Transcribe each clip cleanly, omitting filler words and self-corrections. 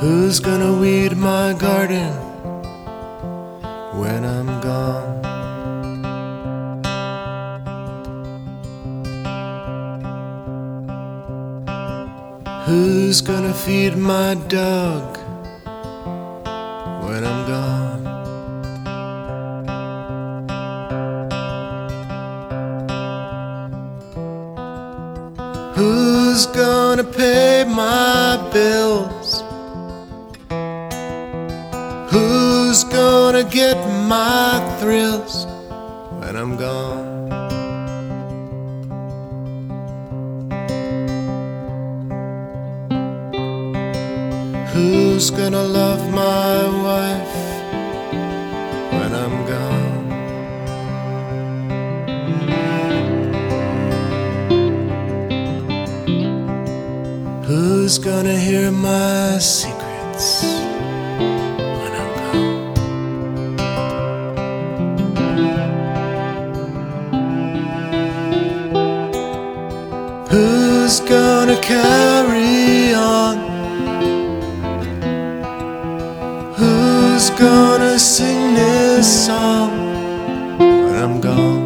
Who's gonna weed my garden when I'm gone? Who's gonna feed my dog when I'm gone? Who's gonna pay my bills? Who's gonna get my thrills when I'm gone? Who's gonna love my wife when I'm gone? Who's gonna hear my secrets when I'm gone? Who's gonna carry on? Who's gonna sing this song when I'm gone?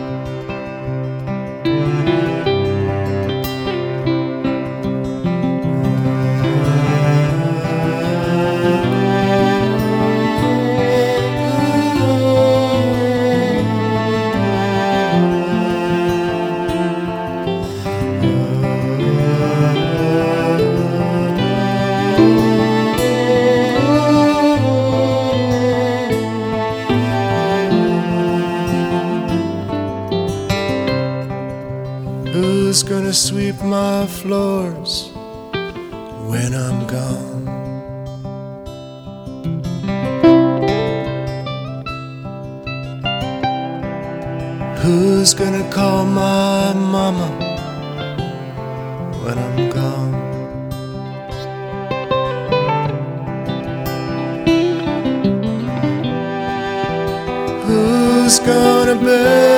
Who's gonna sweep my floors when I'm gone? Who's gonna call my mama when I'm gone? Who's gonna bury